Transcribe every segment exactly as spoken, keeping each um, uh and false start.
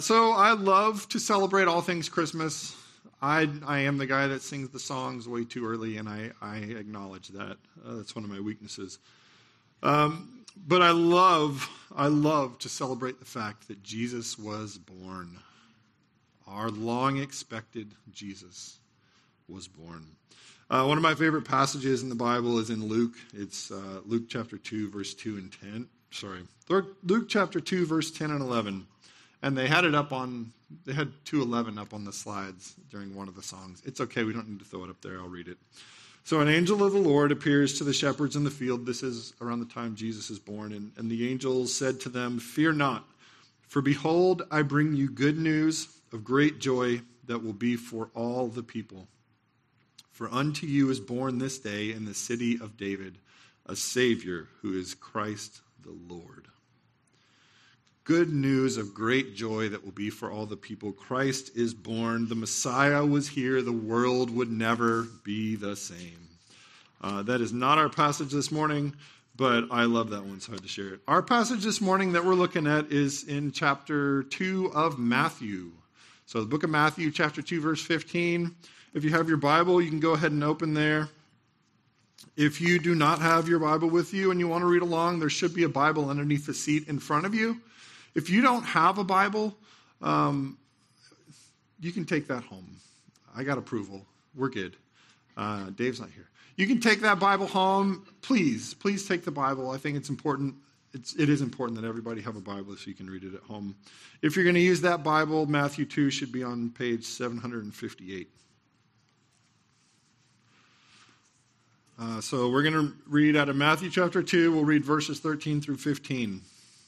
So I love to celebrate all things Christmas. I I am the guy that sings the songs way too early, and I, I acknowledge that. Uh, that's one of my weaknesses. Um, but I love, I love to celebrate the fact that Jesus was born. Our long-expected Jesus was born. Uh, one of my favorite passages in the Bible is in Luke. It's uh, Luke chapter two, verse two and ten. Sorry, Luke chapter two, verse ten and eleven. And they had it up on, they had two eleven up on the slides during one of the songs. It's okay, we don't need to throw it up there, I'll read it. So an angel of the Lord appears to the shepherds in the field. This is around the time Jesus is born. And, and the angel said to them, "Fear not, for behold, I bring you good news of great joy that will be for all the people. For unto you is born this day in the city of David a Savior who is Christ the Lord." Good news of great joy that will be for all the people. Christ is born. The Messiah was here. The world would never be the same. Uh, that is not our passage this morning, but I love that one, so I had to share it. Our passage this morning that we're looking at is in chapter two of Matthew. So the book of Matthew, chapter two, verse fifteen. If you have your Bible, you can go ahead and open there. If you do not have your Bible with you and you want to read along, there should be a Bible underneath the seat in front of you. If you don't have a Bible, um, you can take that home. I got approval. We're good. Uh, Dave's not here. You can take that Bible home. Please, please take the Bible. I think it's important. It's, it is important that everybody have a Bible so you can read it at home. If you're going to use that Bible, Matthew two should be on page seven hundred fifty-eight. Uh, so we're going to read out of Matthew chapter two. We'll read verses thirteen through fifteen.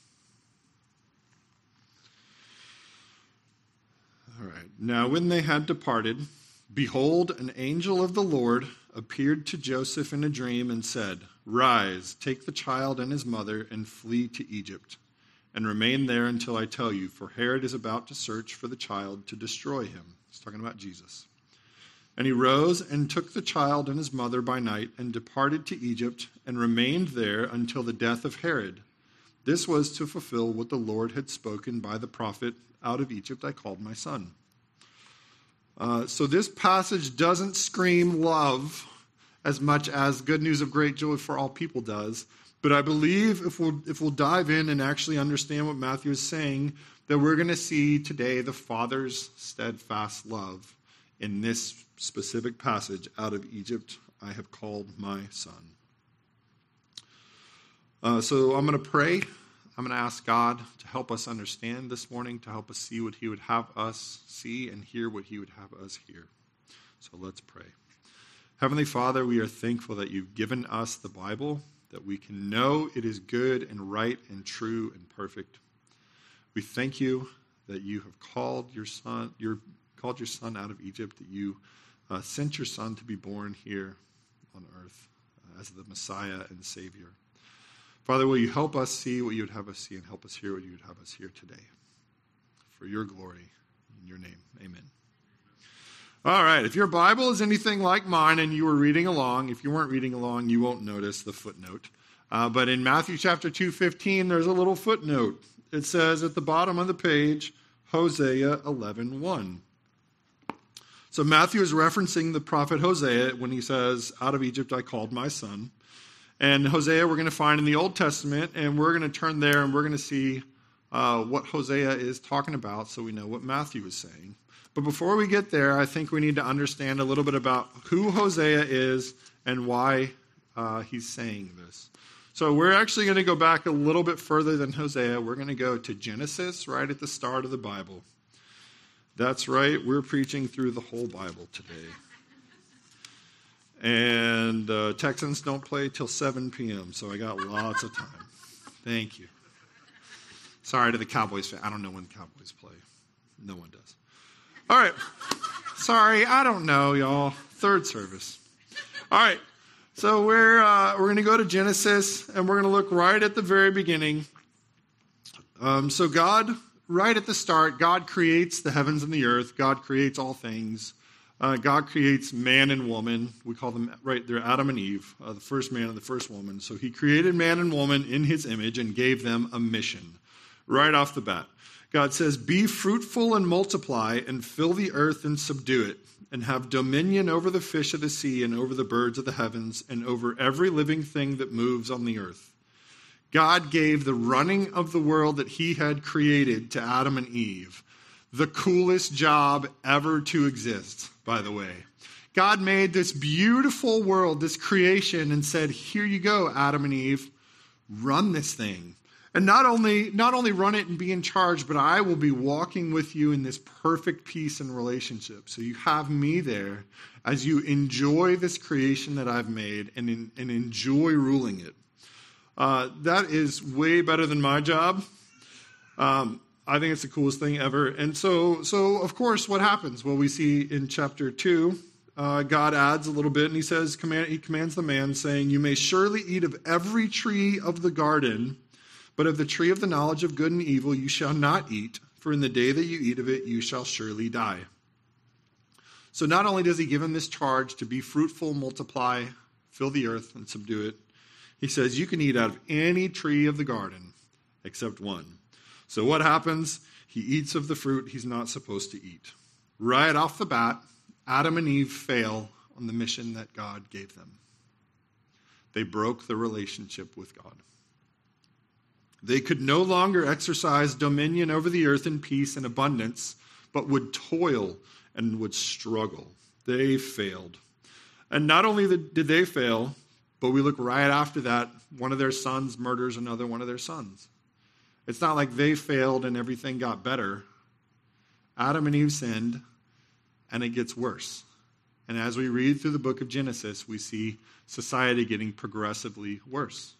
All right. Now when they had departed, behold, an angel of the Lord appeared to Joseph in a dream and said, "Rise, take the child and his mother, and flee to Egypt, and remain there until I tell you, for Herod is about to search for the child to destroy him." He's talking about Jesus. "And he rose and took the child and his mother by night, and departed to Egypt, and remained there until the death of Herod. This was to fulfill what the Lord had spoken by the prophet, 'Out of Egypt I called my son.'" Uh, so this passage doesn't scream love as much as good news of great joy for all people does. But I believe if we'll, if we'll dive in and actually understand what Matthew is saying, that we're going to see today the Father's steadfast love in this specific passage, "Out of Egypt I have called my son." Uh, so I'm going to pray. I'm going to ask God to help us understand this morning, to help us see what he would have us see and hear what he would have us hear. So let's pray. Heavenly Father, we are thankful that you've given us the Bible, that we can know it is good and right and true and perfect. We thank you that you have called your son, your called your son out of Egypt, that you uh, sent your son to be born here on earth uh, as the Messiah and Savior. Father, will you help us see what you would have us see and help us hear what you would have us hear today? For your glory, in your name, amen. All right, if your Bible is anything like mine and you were reading along, if you weren't reading along, you won't notice the footnote. Uh, but in Matthew chapter two fifteen, there's a little footnote. It says at the bottom of the page, Hosea eleven one. So Matthew is referencing the prophet Hosea when he says, "Out of Egypt I called my son." And Hosea we're going to find in the Old Testament, and we're going to turn there and we're going to see uh, what Hosea is talking about so we know what Matthew is saying. But before we get there, I think we need to understand a little bit about who Hosea is and why uh, he's saying this. So we're actually going to go back a little bit further than Hosea. We're going to go to Genesis, right at the start of the Bible. That's right, we're preaching through the whole Bible today. And uh, Texans don't play till seven p.m., so I got lots of time. Thank you. Sorry to the Cowboys fan. I don't know when the Cowboys play. No one does. All right. Sorry, I don't know, y'all. Third service. All right. So we're uh, we're going to go to Genesis, and we're going to look right at the very beginning. Um, so God, right at the start, God creates the heavens and the earth. God creates all things. Uh, God creates man and woman. We call them, right, they're Adam and Eve, uh, the first man and the first woman. So he created man and woman in his image and gave them a mission right off the bat. God says, "Be fruitful and multiply and fill the earth and subdue it, and have dominion over the fish of the sea and over the birds of the heavens and over every living thing that moves on the earth." God gave the running of the world that he had created to Adam and Eve. The coolest job ever to exist, by the way. God made this beautiful world, this creation, and said, "Here you go, Adam and Eve, run this thing. And not only, not only run it and be in charge, but I will be walking with you in this perfect peace and relationship." So you have me there as you enjoy this creation that I've made and, in, and enjoy ruling it. Uh, that is way better than my job. Um, I think it's the coolest thing ever. And so, so of course, what happens? Well, we see in chapter two, uh, God adds a little bit, and he says, command, he commands the man, saying, "You may surely eat of every tree of the garden, but of the tree of the knowledge of good and evil you shall not eat, for in the day that you eat of it you shall surely die." So not only does he give him this charge to be fruitful, multiply, fill the earth, and subdue it, he says you can eat out of any tree of the garden except one. So what happens? He eats of the fruit he's not supposed to eat. Right off the bat, Adam and Eve fail on the mission that God gave them. They broke the relationship with God. They could no longer exercise dominion over the earth in peace and abundance, but would toil and would struggle. They failed. And not only did they fail, but we look right after that, one of their sons murders another one of their sons. It's not like they failed and everything got better. Adam and Eve sinned, and it gets worse. And as we read through the book of Genesis, we see society getting progressively worse.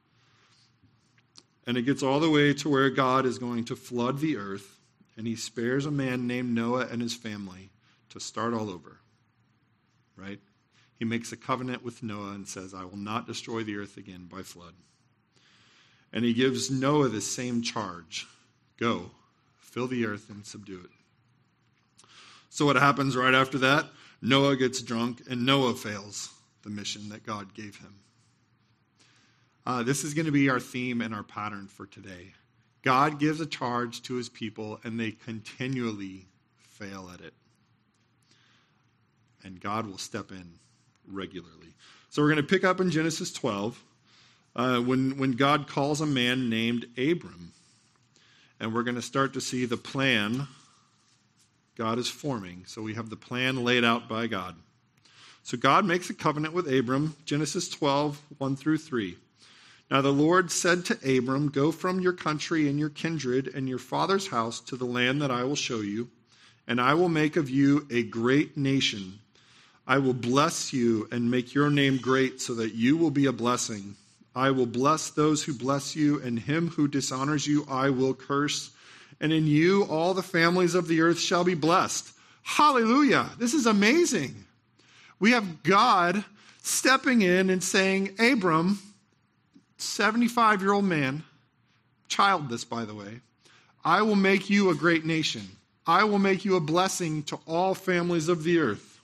And it gets all the way to where God is going to flood the earth, and he spares a man named Noah and his family to start all over. Right? He makes a covenant with Noah and says, "I will not destroy the earth again by flood." And he gives Noah the same charge. Go, fill the earth and subdue it. So what happens right after that? Noah gets drunk, and Noah fails the mission that God gave him. Uh, this is going to be our theme and our pattern for today. God gives a charge to his people, and they continually fail at it. And God will step in regularly. So we're going to pick up in Genesis twelve, uh, when, when God calls a man named Abram. And we're going to start to see the plan God is forming. So we have the plan laid out by God. So God makes a covenant with Abram, Genesis twelve, one through three. "Now the Lord said to Abram, go from your country and your kindred and your father's house to the land that I will show you, and I will make of you a great nation. I will bless you and make your name great so that you will be a blessing. I will bless those who bless you, and him who dishonors you I will curse. And in you all the families of the earth shall be blessed." Hallelujah. This is amazing. We have God stepping in and saying, Abram, seventy-five-year-old man, childless, by the way, "I will make you a great nation. I will make you a blessing to all families of the earth."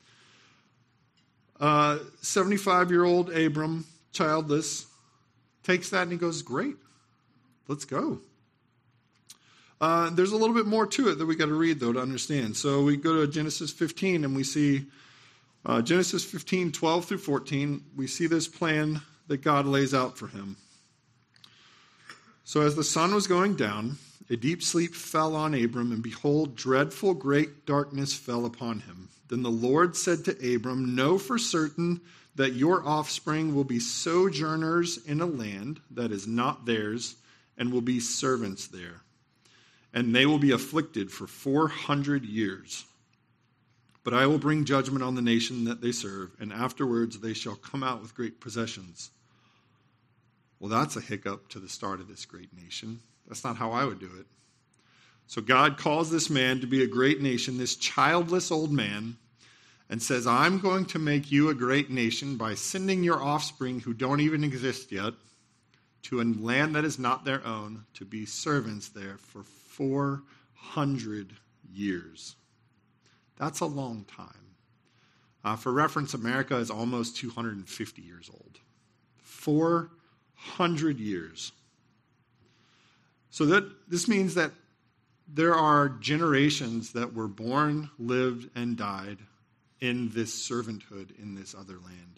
Uh, seventy-five-year-old Abram, childless, takes that and he goes, "Great, let's go." Uh, there's a little bit more to it that we got to read, though, to understand. So we go to Genesis fifteen, and we see uh, Genesis fifteen, twelve through fourteen. We see this plan that God lays out for him. "So as the sun was going down, a deep sleep fell on Abram, and behold, dreadful great darkness fell upon him. Then the Lord said to Abram, know for certain that your offspring will be sojourners in a land that is not theirs, and will be servants there. And they will be afflicted for four hundred years. But I will bring judgment on the nation that they serve, and afterwards they shall come out with great possessions." Well, that's a hiccup to the start of this great nation. That's not how I would do it. So God calls this man to be a great nation, this childless old man, and says, "I'm going to make you a great nation by sending your offspring who don't even exist yet to a land that is not their own, to be servants there for four hundred years. That's a long time. Uh, for reference, America is almost two hundred fifty years old. four hundred years. So that this means that there are generations that were born, lived, and died in this servanthood in this other land.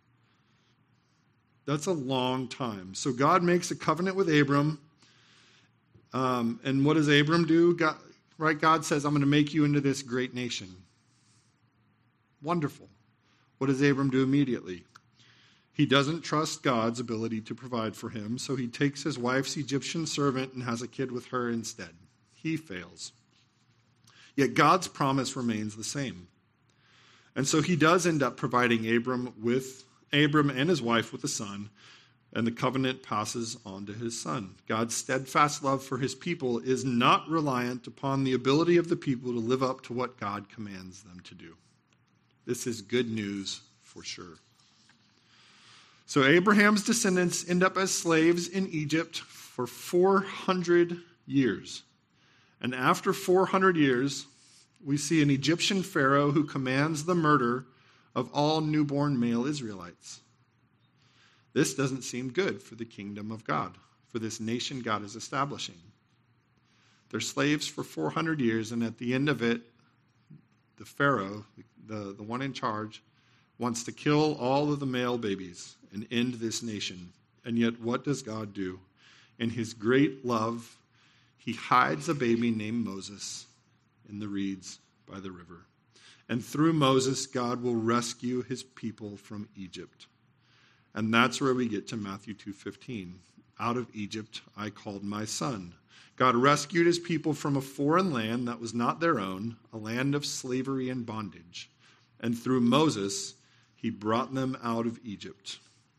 That's a long time. So God makes a covenant with Abram. Um, and what does Abram do? God, right? God says, I'm going to make you into this great nation. Wonderful. What does Abram do immediately? He doesn't trust God's ability to provide for him, so he takes his wife's Egyptian servant and has a kid with her instead. He fails. Yet God's promise remains the same. And so he does end up providing Abram with Abram and his wife with a son, and the covenant passes on to his son. God's steadfast love for his people is not reliant upon the ability of the people to live up to what God commands them to do. This is good news for sure. So Abraham's descendants end up as slaves in Egypt for four hundred years. And after four hundred years, we see an Egyptian pharaoh who commands the murder of all newborn male Israelites. This doesn't seem good for the kingdom of God, for this nation God is establishing. They're slaves for four hundred years, and at the end of it, the pharaoh, the, the one in charge, wants to kill all of the male babies and end this nation. And yet, what does God do? In his great love, he hides a baby named Moses in the reeds by the river. And through Moses, God will rescue his people from Egypt. And that's where we get to Matthew two fifteen. Out of Egypt I called my son. God rescued his people from a foreign land that was not their own, a land of slavery and bondage. And through Moses, he brought them out of Egypt.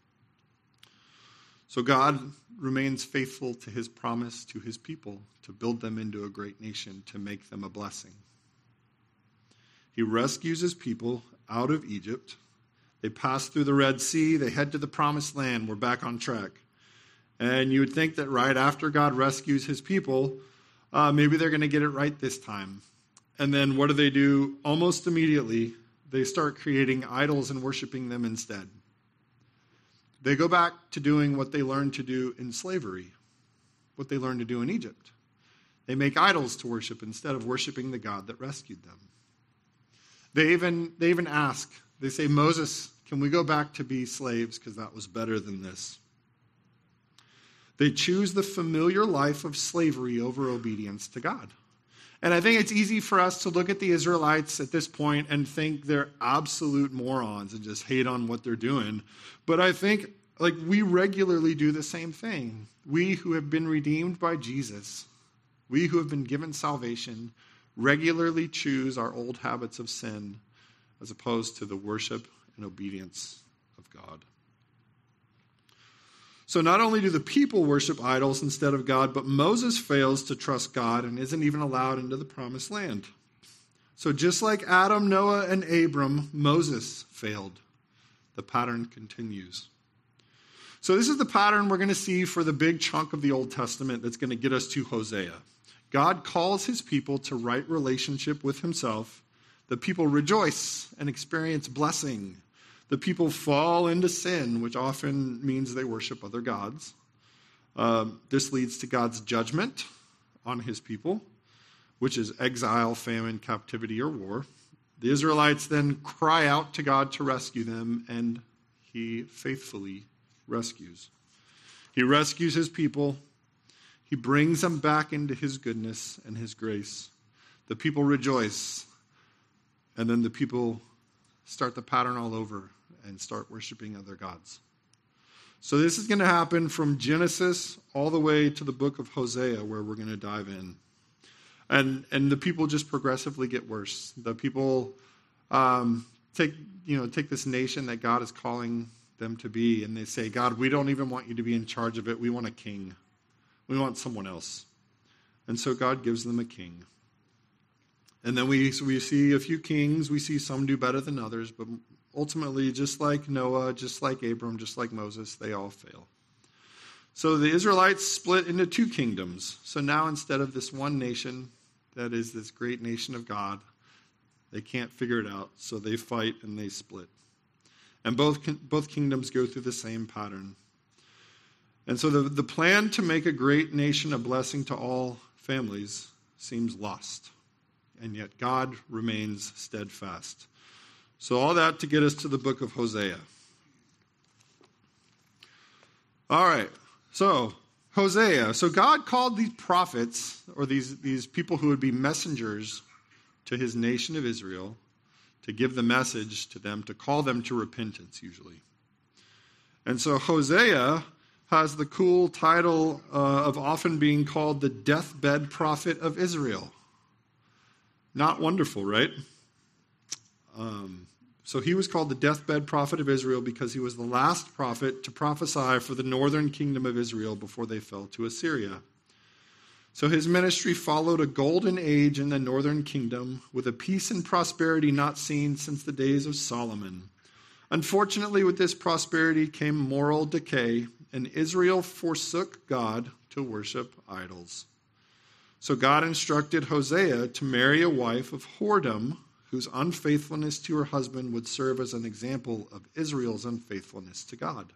So God remains faithful to his promise to his people to build them into a great nation, to make them a blessing. He rescues his people out of Egypt. They pass through the Red Sea. They head to the promised land. We're back on track. And you would think that right after God rescues his people, uh, maybe they're going to get it right this time. And then what do they do? Almost immediately, they start creating idols and worshiping them instead. They go back to doing what they learned to do in slavery, what they learned to do in Egypt. They make idols to worship instead of worshiping the God that rescued them. They even, they even ask, they say, Moses, can we go back to be slaves because that was better than this? They choose the familiar life of slavery over obedience to God. And I think it's easy for us to look at the Israelites at this point and think they're absolute morons and just hate on what they're doing. But I think like we regularly do the same thing. We who have been redeemed by Jesus, we who have been given salvation, regularly choose our old habits of sin as opposed to the worship and obedience of God. So not only do the people worship idols instead of God, but Moses fails to trust God and isn't even allowed into the promised land. So just like Adam, Noah, and Abram, Moses failed. The pattern continues. So this is the pattern we're going to see for the big chunk of the Old Testament that's going to get us to Hosea. God calls his people to right relationship with himself. The people rejoice and experience blessing. The people fall into sin, which often means they worship other gods. Um, this leads to God's judgment on his people, which is exile, famine, captivity, or war. The Israelites then cry out to God to rescue them, and he faithfully rescues. He rescues his people. He brings them back into his goodness and his grace. The people rejoice, and then the people start the pattern all over and start worshiping other gods. So this is going to happen from Genesis all the way to the book of Hosea, where we're going to dive in. And and the people just progressively get worse. The people um, take you know take this nation that God is calling them to be, and they say, God, we don't even want you to be in charge of it. We want a king. We want someone else. And so God gives them a king. And then we we see a few kings. We see some do better than others, but ultimately, just like Noah, just like Abram, just like Moses, they all fail. So the Israelites split into two kingdoms. So now instead of this one nation that is this great nation of God, they can't figure it out. So they fight and they split. And both both kingdoms go through the same pattern. And so the, the plan to make a great nation a blessing to all families seems lost, and yet God remains steadfast. So all that to get us to the book of Hosea. All right, so Hosea. So God called these prophets, or these, these people who would be messengers to his nation of Israel, to give the message to them, to call them to repentance, usually. And so Hosea has the cool title uh, of often being called the deathbed prophet of Israel. Not wonderful, right? Um, so he was called the deathbed prophet of Israel because he was the last prophet to prophesy for the northern kingdom of Israel before they fell to Assyria. So his ministry followed a golden age in the northern kingdom with a peace and prosperity not seen since the days of Solomon. Unfortunately, with this prosperity came moral decay, and Israel forsook God to worship idols. So God instructed Hosea to marry a wife of whoredom, whose unfaithfulness to her husband would serve as an example of Israel's unfaithfulness to God.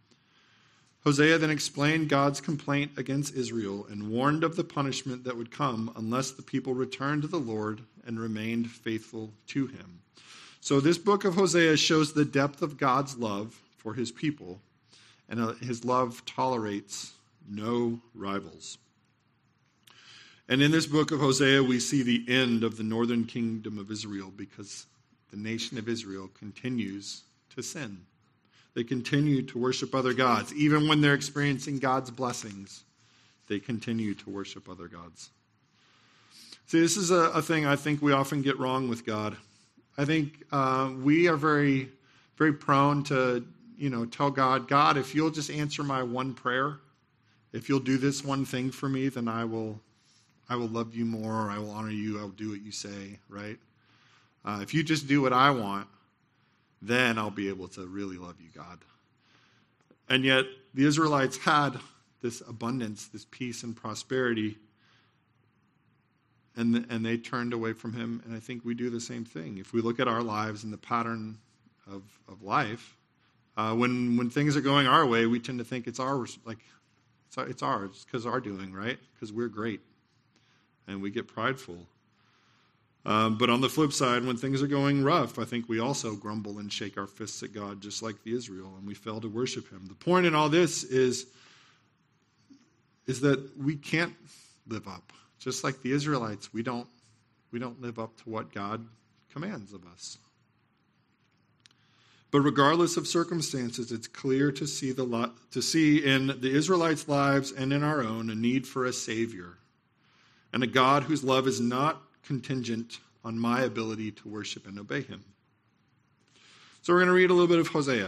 Hosea then explained God's complaint against Israel and warned of the punishment that would come unless the people returned to the Lord and remained faithful to him. So this book of Hosea shows the depth of God's love for his people, and his love tolerates no rivals. And in this book of Hosea, we see the end of the northern kingdom of Israel because the nation of Israel continues to sin. They continue to worship other gods. Even when they're experiencing God's blessings, they continue to worship other gods. See, this is a, a thing I think we often get wrong with God. I think uh, we are very, very prone to, you know, tell God, God, if you'll just answer my one prayer, if you'll do this one thing for me, then I will, I will love you more. I will honor you. I'll do what you say, right? Uh, if you just do what I want, then I'll be able to really love you, God. And yet, the Israelites had this abundance, this peace and prosperity, and, and they turned away from him, and I think we do the same thing. If we look at our lives and the pattern of, of life, uh, when when things are going our way, we tend to think it's ours, like it's, it's ours, because our doing, right? Because we're great, and we get prideful. Um, but on the flip side, when things are going rough, I think we also grumble and shake our fists at God, just like the Israel, and we fail to worship him. The point in all this is, is that we can't live up. Just like the Israelites, we don't, we don't live up to what God commands of us. But regardless of circumstances, it's clear to see the lo- to see in the Israelites' lives and in our own a need for a Savior, and a God whose love is not contingent on my ability to worship and obey him. So we're going to read a little bit of Hosea.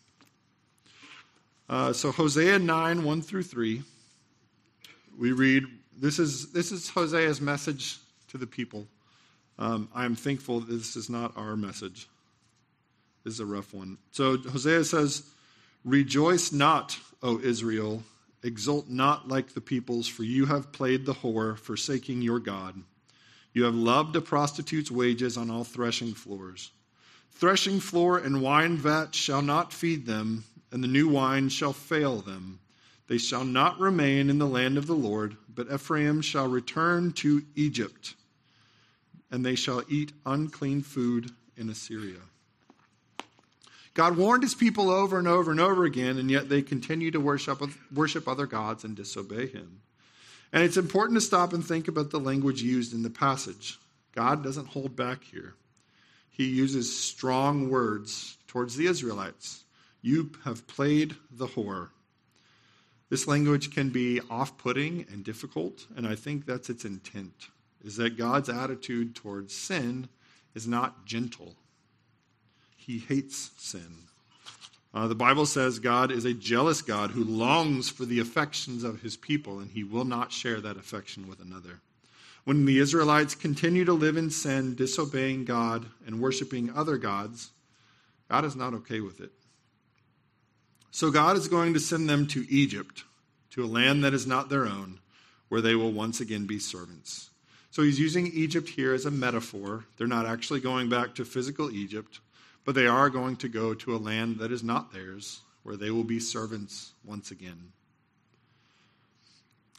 Uh, so Hosea nine, one through three, we read, this is this is Hosea's message to the people. Um, I am thankful that this is not our message. This is a rough one. So Hosea says, "Rejoice not, O Israel, exult not like the peoples, for you have played the whore, forsaking your God. You have loved a prostitute's wages on all threshing floors. Threshing floor and wine vat shall not feed them, and the new wine shall fail them. They shall not remain in the land of the Lord, but Ephraim shall return to Egypt, and they shall eat unclean food in Assyria." God warned his people over and over and over again, and yet they continue to worship, worship other gods and disobey him. And it's important to stop and think about the language used in the passage. God doesn't hold back here. He uses strong words towards the Israelites. You have played the whore. This language can be off-putting and difficult, and I think that's its intent, is that God's attitude towards sin is not gentle. He hates sin. Uh, the Bible says God is a jealous God who longs for the affections of his people, and he will not share that affection with another. When the Israelites continue to live in sin, disobeying God and worshiping other gods, God is not okay with it. So God is going to send them to Egypt, to a land that is not their own, where they will once again be servants. So he's using Egypt here as a metaphor. They're not actually going back to physical Egypt, but they are going to go to a land that is not theirs, where they will be servants once again.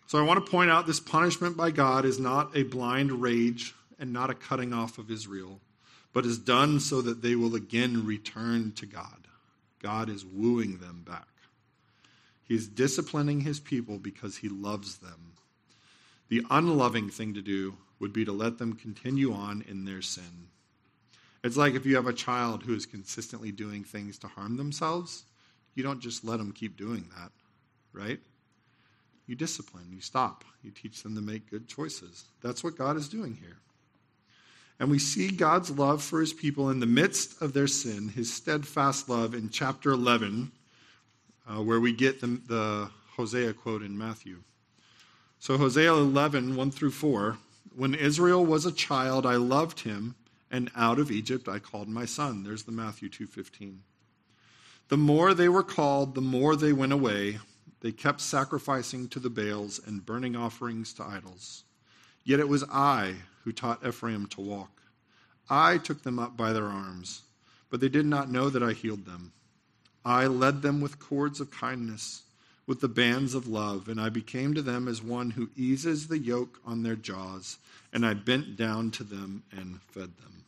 So I want to point out this punishment by God is not a blind rage and not a cutting off of Israel, but is done so that they will again return to God. God is wooing them back. He is disciplining his people because he loves them. The unloving thing to do would be to let them continue on in their sin. It's like if you have a child who is consistently doing things to harm themselves, you don't just let them keep doing that, right? You discipline, you stop, you teach them to make good choices. That's what God is doing here. And we see God's love for his people in the midst of their sin, his steadfast love in chapter eleven, uh, where we get the, the Hosea quote in Matthew. So Hosea eleven, one through four, when Israel was a child, I loved him, and out of Egypt I called my son. There's the Matthew two fifteen. The more they were called, the more they went away. They kept sacrificing to the Baals and burning offerings to idols. Yet it was I who taught Ephraim to walk. I took them up by their arms, but they did not know that I healed them. I led them with cords of kindness, with the bands of love, and I became to them as one who eases the yoke on their jaws, and I bent down to them and fed them.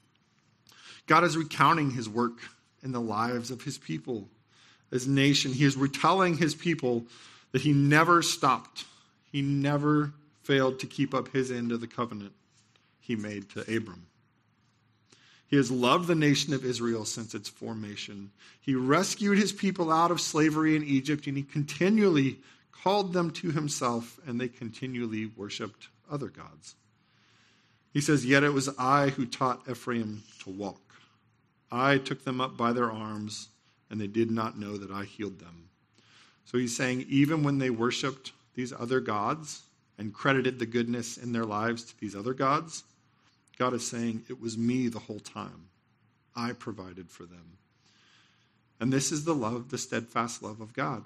God is recounting his work in the lives of his people. As a nation, he is retelling his people that he never stopped. He never failed to keep up his end of the covenant he made to Abram. He has loved the nation of Israel since its formation. He rescued his people out of slavery in Egypt, and he continually called them to himself, and they continually worshiped other gods. He says, yet it was I who taught Ephraim to walk. I took them up by their arms, and they did not know that I healed them. So he's saying even when they worshiped these other gods and credited the goodness in their lives to these other gods, God is saying it was me the whole time. I provided for them. And this is the love, the steadfast love of God.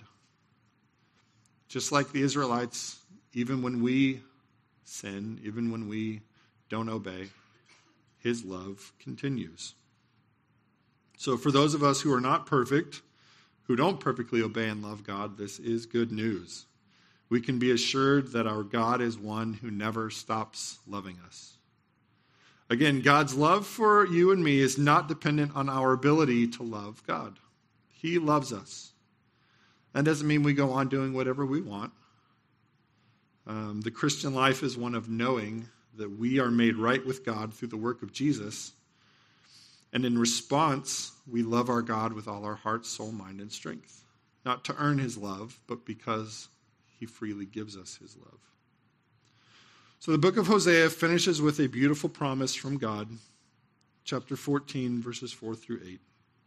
Just like the Israelites, even when we sin, even when we don't obey, his love continues. So for those of us who are not perfect, who don't perfectly obey and love God, this is good news. We can be assured that our God is one who never stops loving us. Again, God's love for you and me is not dependent on our ability to love God. He loves us. That doesn't mean we go on doing whatever we want. Um, the Christian life is one of knowing that we are made right with God through the work of Jesus. And in response, we love our God with all our heart, soul, mind, and strength. Not to earn his love, but because he freely gives us his love. So the book of Hosea finishes with a beautiful promise from God. Chapter fourteen, verses four through eight.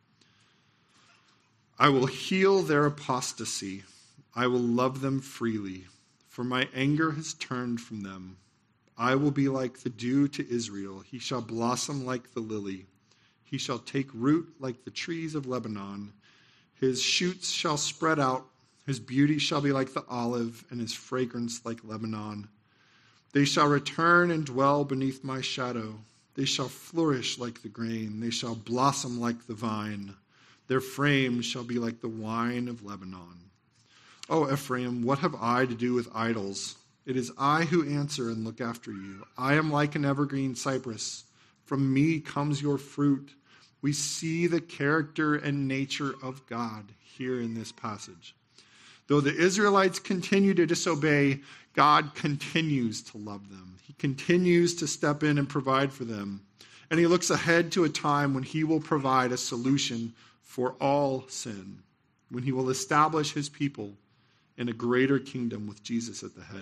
I will heal their apostasy. I will love them freely, for my anger has turned from them. I will be like the dew to Israel. He shall blossom like the lily. He shall take root like the trees of Lebanon. His shoots shall spread out. His beauty shall be like the olive, and his fragrance like Lebanon. They shall return and dwell beneath my shadow. They shall flourish like the grain. They shall blossom like the vine. Their frame shall be like the wine of Lebanon. O Ephraim, what have I to do with idols? It is I who answer and look after you. I am like an evergreen cypress. From me comes your fruit. We see the character and nature of God here in this passage. Though the Israelites continue to disobey, God continues to love them. He continues to step in and provide for them. And he looks ahead to a time when he will provide a solution for all sin, when he will establish his people in a greater kingdom with Jesus at the head.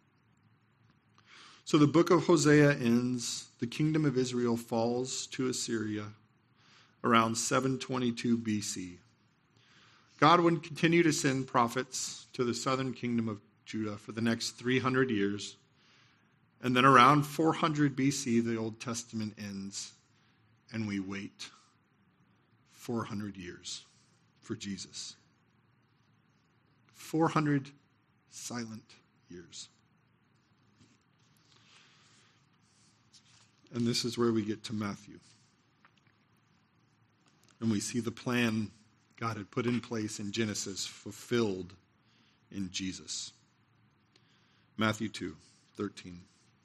So the book of Hosea ends. The kingdom of Israel falls to Assyria around seven twenty-two B C. God would continue to send prophets to the southern kingdom of Judah for the next three hundred years. And then around four hundred B C, the Old Testament ends, and we wait four hundred years for Jesus. four hundred silent years. And this is where we get to Matthew. And we see the plan God had put in place in Genesis fulfilled in Jesus. Matthew two thirteen.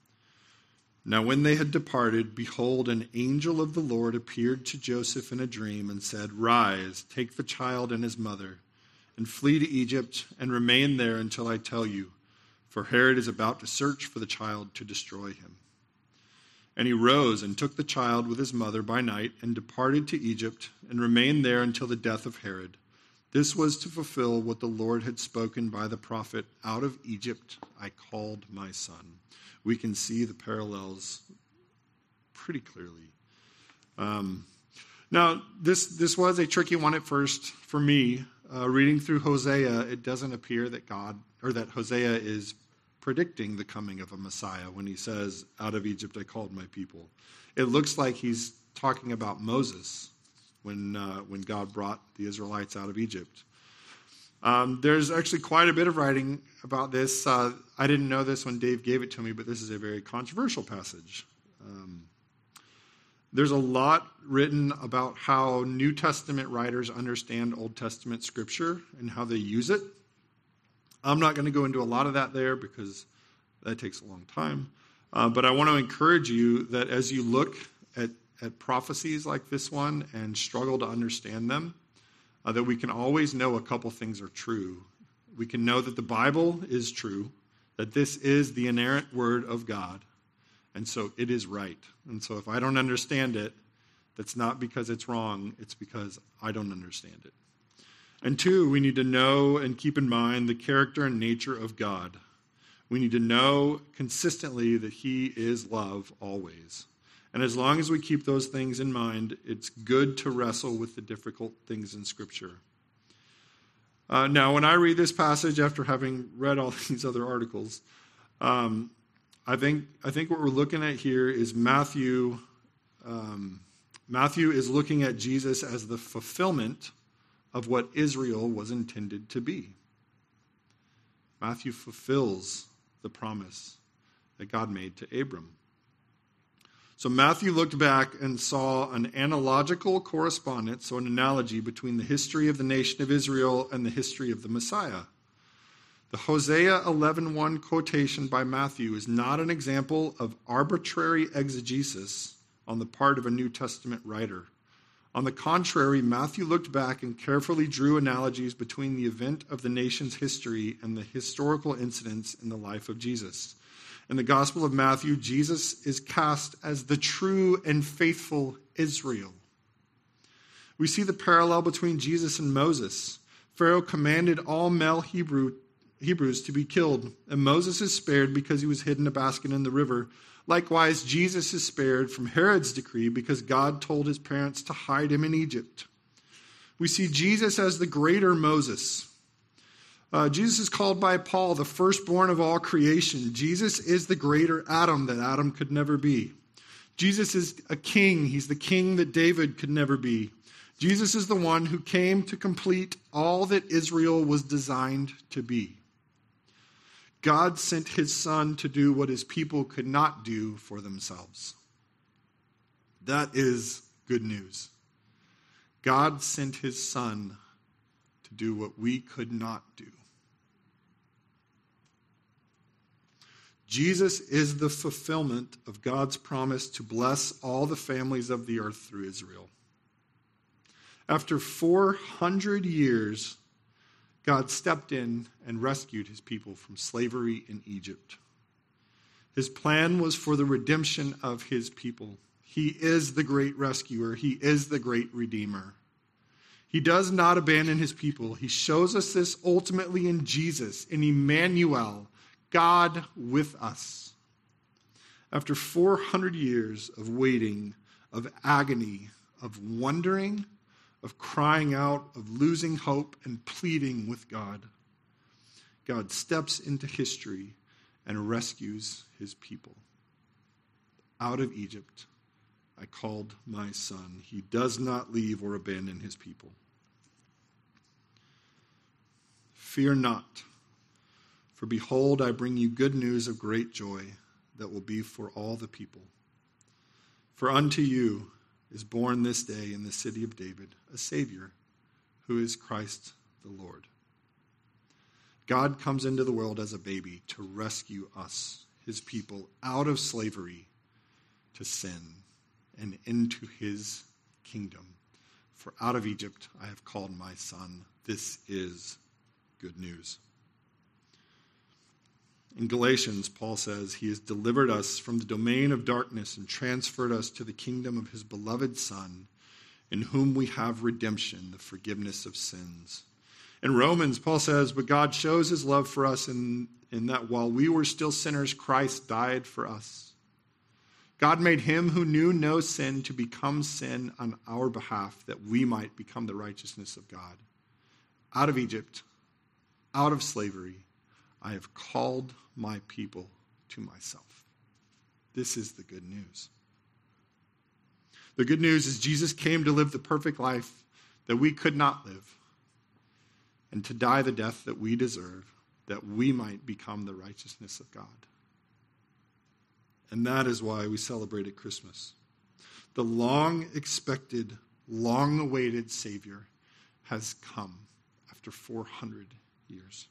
Now when they had departed, behold, an angel of the Lord appeared to Joseph in a dream and said, Rise, take the child and his mother, and flee to Egypt, and remain there until I tell you, for Herod is about to search for the child to destroy him. And he rose and took the child with his mother by night, and departed to Egypt, and remained there until the death of Herod. This was to fulfill what the Lord had spoken by the prophet, Out of Egypt I called my son. We can see the parallels pretty clearly. Um, now, this this was a tricky one at first for me. Uh, reading through Hosea, it doesn't appear that God, or that Hosea is predicting the coming of a Messiah when he says, Out of Egypt I called my people. It looks like he's talking about Moses when, uh, when God brought the Israelites out of Egypt. Um, there's actually quite a bit of writing about this. Uh, I didn't know this when Dave gave it to me, but this is a very controversial passage. Um, there's a lot written about how New Testament writers understand Old Testament scripture and how they use it. I'm not going to go into a lot of that there because that takes a long time. Uh, but I want to encourage you that as you look at, at prophecies like this one and struggle to understand them, Uh, that we can always know a couple things are true. We can know that the Bible is true, that this is the inerrant word of God, and so it is right. And so if I don't understand it, that's not because it's wrong, it's because I don't understand it. And two, we need to know and keep in mind the character and nature of God. We need to know consistently that he is love always. And as long as we keep those things in mind, it's good to wrestle with the difficult things in Scripture. Uh, now, when I read this passage after having read all these other articles, um, I think I think what we're looking at here is Matthew. Um, Matthew is looking at Jesus as the fulfillment of what Israel was intended to be. Matthew fulfills the promise that God made to Abram. So Matthew looked back and saw an analogical correspondence, so an analogy between the history of the nation of Israel and the history of the Messiah. The Hosea eleven one quotation by Matthew is not an example of arbitrary exegesis on the part of a New Testament writer. On the contrary, Matthew looked back and carefully drew analogies between the event of the nation's history and the historical incidents in the life of Jesus. In the Gospel of Matthew, Jesus is cast as the true and faithful Israel. We see the parallel between Jesus and Moses. Pharaoh commanded all male Hebrew, Hebrews to be killed, and Moses is spared because he was hid in a basket in the river. Likewise, Jesus is spared from Herod's decree because God told his parents to hide him in Egypt. We see Jesus as the greater Moses. Uh, Jesus is called by Paul the firstborn of all creation. Jesus is the greater Adam that Adam could never be. Jesus is a king. He's the king that David could never be. Jesus is the one who came to complete all that Israel was designed to be. God sent his son to do what his people could not do for themselves. That is good news. God sent his son to do what we could not do. Jesus is the fulfillment of God's promise to bless all the families of the earth through Israel. After four hundred years, God stepped in and rescued his people from slavery in Egypt. His plan was for the redemption of his people. He is the great rescuer. He is the great redeemer. He does not abandon his people. He shows us this ultimately in Jesus, in Emmanuel, God with us. After four hundred years of waiting, of agony, of wondering, of crying out, of losing hope and pleading with God, God steps into history and rescues his people. Out of Egypt, I called my son. He does not leave or abandon his people. Fear not, for behold, I bring you good news of great joy that will be for all the people. For unto you is born this day in the city of David a Savior, who is Christ the Lord. God comes into the world as a baby to rescue us, his people, out of slavery to sin and into his kingdom. For out of Egypt I have called my son. This is good news. In Galatians, Paul says, he has delivered us from the domain of darkness and transferred us to the kingdom of his beloved Son, in whom we have redemption, the forgiveness of sins. In Romans, Paul says, but God shows his love for us in, in that while we were still sinners, Christ died for us. God made him who knew no sin to become sin on our behalf, that we might become the righteousness of God. Out of Egypt, out of slavery, I have called my people to myself. This is the good news. The good news is Jesus came to live the perfect life that we could not live, and to die the death that we deserve, that we might become the righteousness of God. And that is why we celebrate at Christmas. The long-expected, long-awaited Savior has come after four hundred years.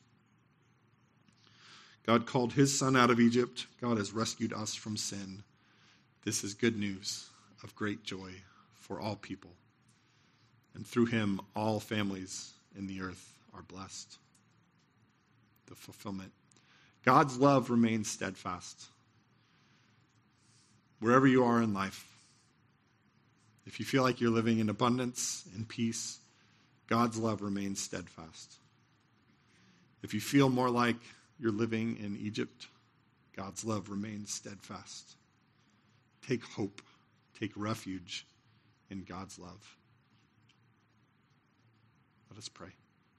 God called his son out of Egypt. God has rescued us from sin. This is good news of great joy for all people. And through him, all families in the earth are blessed. The fulfillment. God's love remains steadfast. Wherever you are in life, if you feel like you're living in abundance and peace, God's love remains steadfast. If you feel more like you're living in Egypt, God's love remains steadfast. Take hope, take refuge in God's love. Let us pray.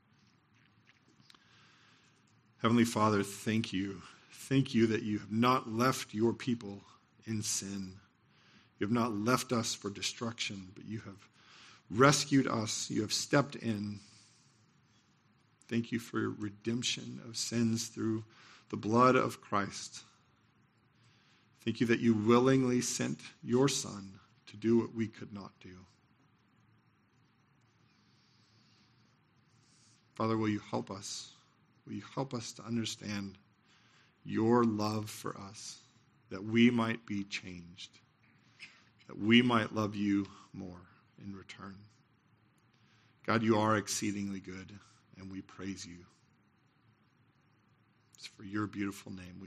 Heavenly Father, thank you. Thank you that you have not left your people in sin. You have not left us for destruction, but you have rescued us. You have stepped in. Thank you for your redemption of sins through the blood of Christ. Thank you that you willingly sent your Son to do what we could not do. Father, will you help us? Will you help us to understand your love for us, that we might be changed, that we might love you more in return. God, you are exceedingly good, and we praise you. It's for your beautiful name.